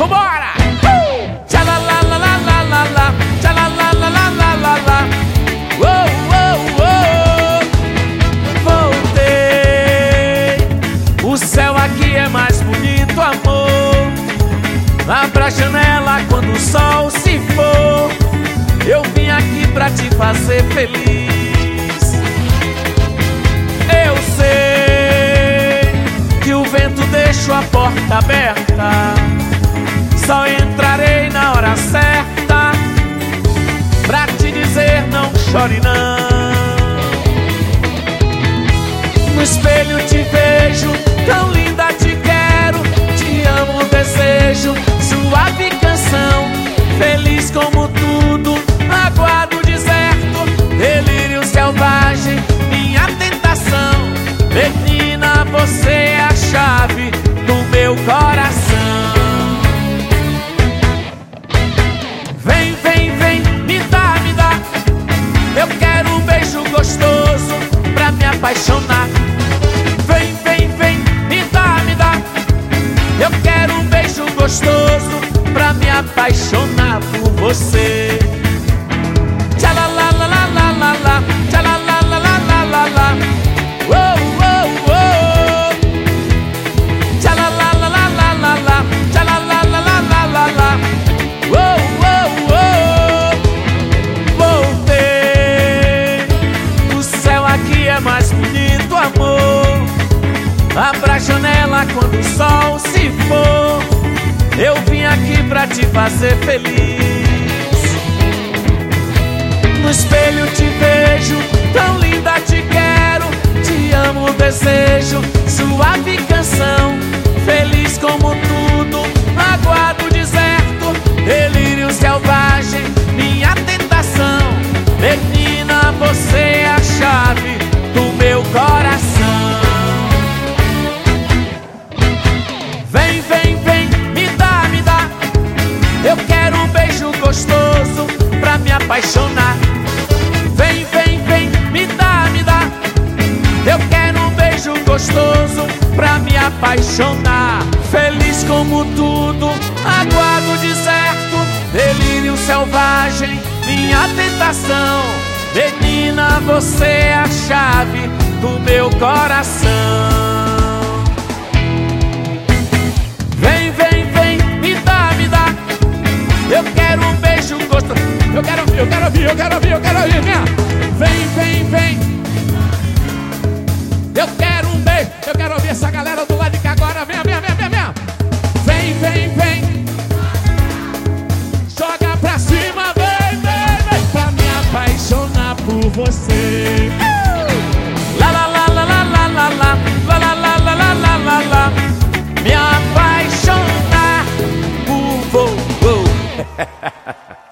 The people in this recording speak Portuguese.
Vambora! Tchalalalalala, tchalalalalala. Voltei. O céu aqui é mais bonito, amor. Abra a janela quando o sol se for. Eu vim aqui pra te fazer feliz. Eu sei que o vento deixa a porta aberta. Só entrarei na hora certa pra te dizer não chore não. No espelho te vejo, tão linda te quero. Te amo, desejo, suave canção. Feliz como tudo, água do deserto. Delírio selvagem, minha tentação. Menina, você é a chave do meu coração. Vem, vem, vem, me dá, me dá. Eu quero um beijo gostoso pra me apaixonar. Vem, vem, vem, me dá, me dá. Eu quero um beijo gostoso pra me apaixonar por você. Tchalalalalala, tchalalalalala. Tchalalalalala, tchalalalalala. Voltei. O céu aqui é mais bonito, amor. Abra a janela quando o sol se for. Eu vim aqui pra te fazer feliz. No espelho te vejo, tão linda te quero. Te amo, desejo, suave canção. Feliz como tudo, água do deserto. Delírio selvagem, minha tentação. Menina, você é a chave do meu coração. Vem, vem, vem, me dá, me dá. Eu quero um beijo gostoso pra me apaixonar. Vem, vem, vem, me dá, me dá. Eu quero um beijo gostoso pra me apaixonar. Feliz como tudo, água do deserto. Delírio selvagem, minha tentação. Menina, você é a chave do meu coração. Vem, vem, vem, me dá, me dá. Eu quero um beijo gostoso. Eu quero ouvir, eu quero ouvir, eu quero ouvir, eu quero ouvir, minha. Vem, vem, vem. Eu quero um beijo. Eu quero ouvir essa galera do lado de cá agora. Vem, vem, vem, vem, vem. Vem, vem, vem. Joga pra cima, vem, vem, vem. Pra me apaixonar por você. La la la la la la la la. La la la la la la la la. Me apaixonar por você.